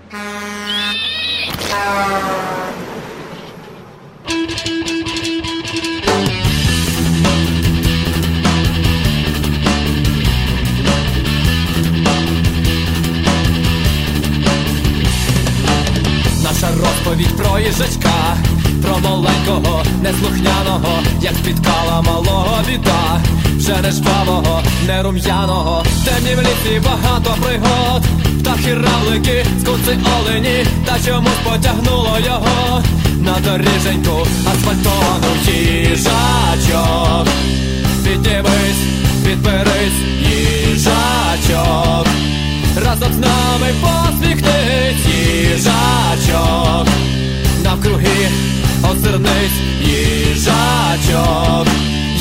Наша розповідь про їжачка, про маленького, неслухняного, як спіткала малого біда. Вже не жвавого, не рум'яного, темні в лісі багато пригод. Птахи, равлики, скунси, олені, та чомусь потягнуло його на доріженьку асфальтовану. Їжачок, піднімись, підберись, їжачок, разом з нами посміхнись, їжачок, навкруги озирнись, їжачок,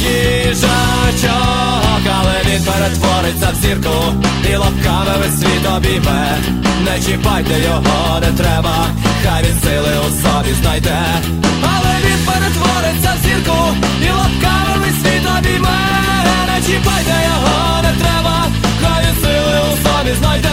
їжачок, але він перетвориться в зірку і лапками весь світ обійме. Не чіпайте його, не треба, хай він сили у собі знайде. Але він перетвориться в зірку і лапками весь світ обійме. Не чіпайте його, не треба, хай він сили у собі знайде.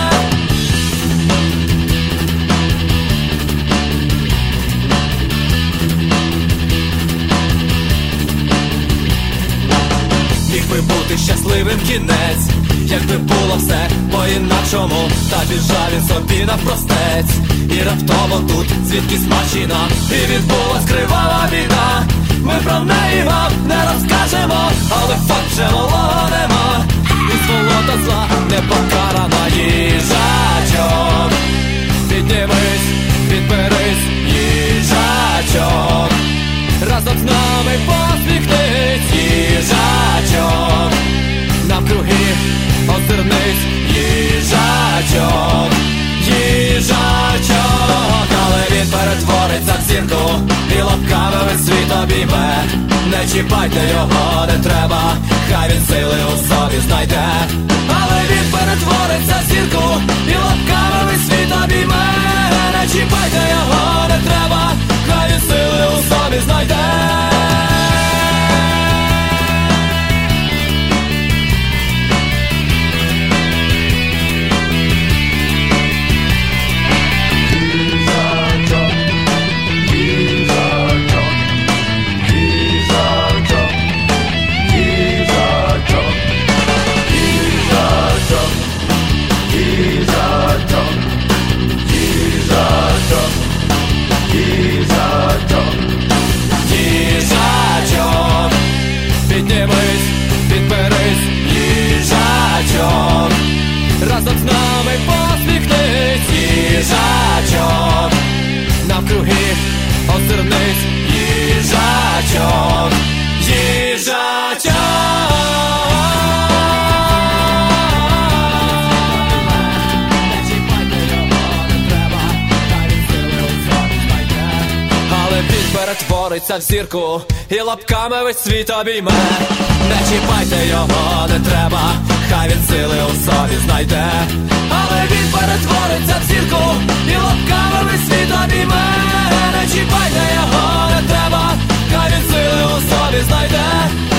Міг би бути щасливим кінець, якби було все по-інакшому. Та біжав він собі навпростець, і раптово тут звідкись машина, і відбулась кривава біда. Ми про неї вам не розкажемо, але факт же малого нема, і сволота зла не покарана. Їжачок, піднімись, підберись, їжачок, разом з нами посміхнись, їжачок, навкруги озирнись, їжачок, їжачок, але він перетвориться в зірку і лапками весь світ обійме. Не чіпайте його, не треба, хай він сили у собі знайде. Але він перетвориться в зірку і лапками весь світ обійме. Не чіпайте його, не треба, хай він сили у собі знайде. Їжачок, піднімись, підберись, їжачок, разом з нами посміхнись, їжачок, навкруги озирнись, їжачок, їжачок. Перетвориться в зірку і лапками весь світ обійме. Не чіпайте його, не треба, хай він сили у собі знайде. Але він перетвориться в зірку і лапками весь світ обійме. Не чіпайте його, не треба, хай він сили у собі знайде.